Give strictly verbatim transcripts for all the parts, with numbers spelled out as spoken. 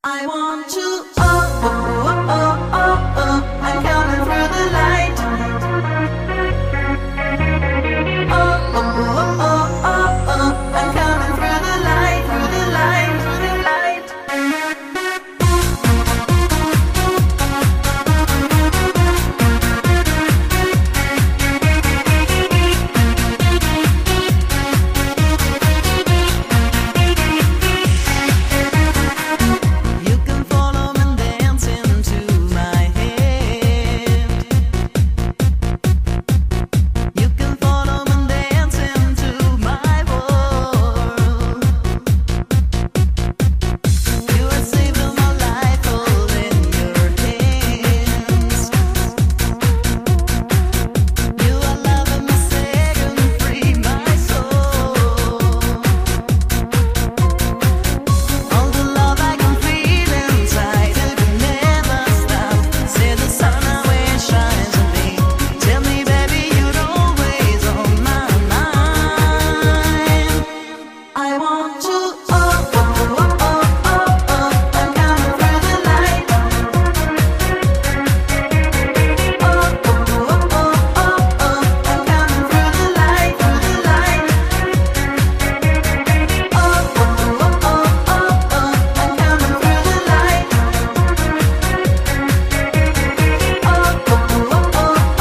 I want to, oh, oh, oh, oh, oh, oh, I'm coming through the light. Oh, oh, oh, oh, oh, oh, I'm coming through the light, through the light, through the light. You can follow me dancing to my head. You can follow me dancing to my world. You are saving my life, holding your hands. You are loving me, setting free my soul. All the love I can feel inside, it will never stop. See the sun how it shines on me. Tell me, baby, you're always on my mind. I want to, oh, oh, oh, oh, oh, oh, I'm coming through the light. Oh, oh, oh, oh, oh, oh, I'm coming through the light, through the light. Oh, oh, oh, oh, oh, oh, I'm coming through the light. Oh, oh, oh, oh, oh, I'm coming through the light,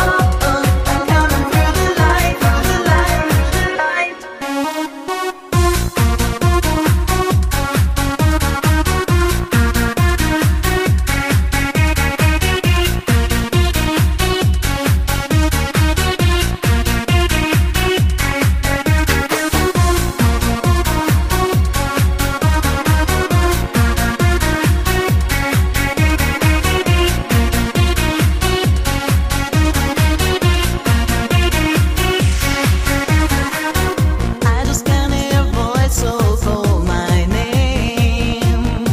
I just can't hear a voice, so call my name.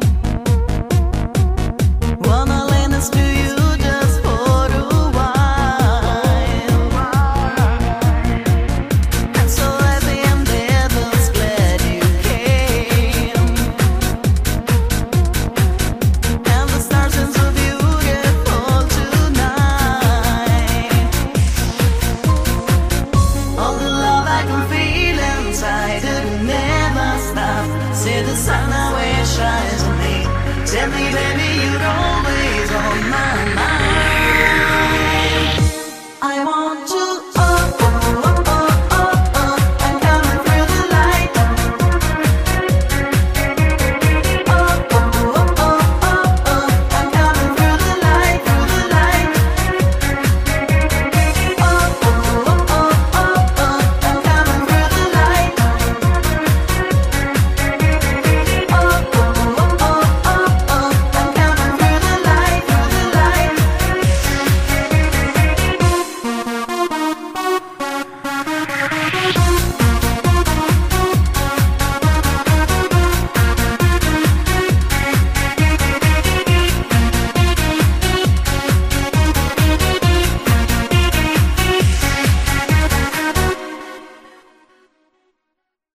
Wanna lend this to you just for a while. I'm so happy I'm devil's glad you came. And the stars seem so beautiful tonight. All the love I can feel inside, it will never stop. See the sun how it shines on me. Tell me, baby, you're always on my